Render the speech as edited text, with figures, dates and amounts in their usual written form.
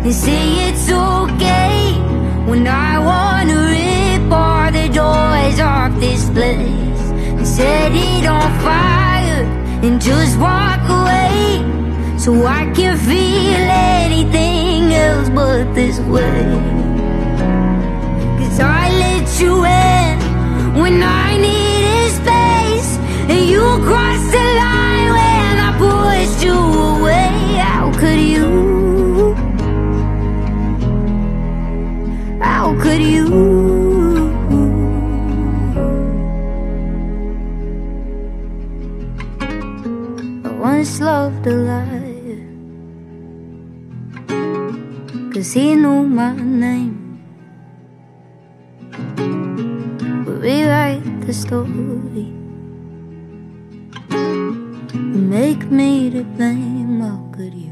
They say it's okay when I wanna rip all the doors off this place and set it on fire and just walk away, so I can feel anything else but this way. 'Cause I let you in when I needed space, and you crossed the line when I pushed you away. How could you? How could you? I once loved a liar, 'cause he knew my name. But rewrite the story, make me to blame. How could you?